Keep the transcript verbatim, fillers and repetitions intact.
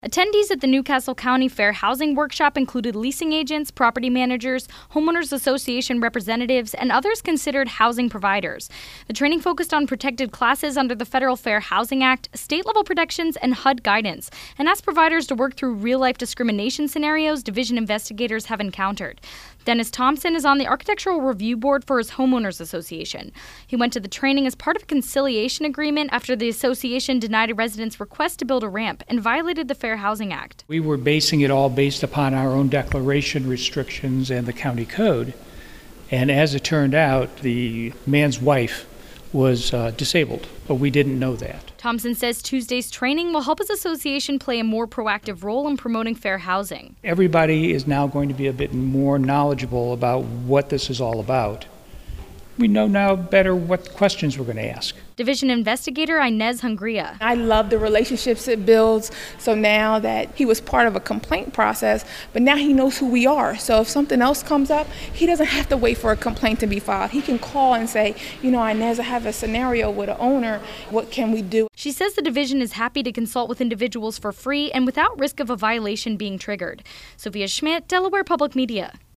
Attendees at the Newcastle County Fair Housing Workshop included leasing agents, property managers, homeowners association representatives, and others considered housing providers. The training focused on protected classes under the Federal Fair Housing Act, state-level protections, and H U D guidance, and asked providers to work through real-life discrimination scenarios division investigators have encountered. Dennis Thompson is on the Architectural Review Board for his homeowners association. He went to the training as part of a conciliation agreement after the association denied a resident's request to build a ramp and violated the Fair Housing Act. We were basing it all based upon our own declaration restrictions and the county code. And as it turned out, the man's wife was uh, disabled, but we didn't know that. Thompson says Tuesday's training will help his association play a more proactive role in promoting fair housing. Everybody is now going to be a bit more knowledgeable about what this is all about. We know now better what questions we're going to ask. Division investigator Inez Hungria. I love the relationships it builds. So now that he was part of a complaint process, but now he knows who we are. So if something else comes up, he doesn't have to wait for a complaint to be filed. He can call and say, you know, Inez, I have a scenario with an owner. What can we do? She says the division is happy to consult with individuals for free and without risk of a violation being triggered. Sophia Schmidt, Delaware Public Media.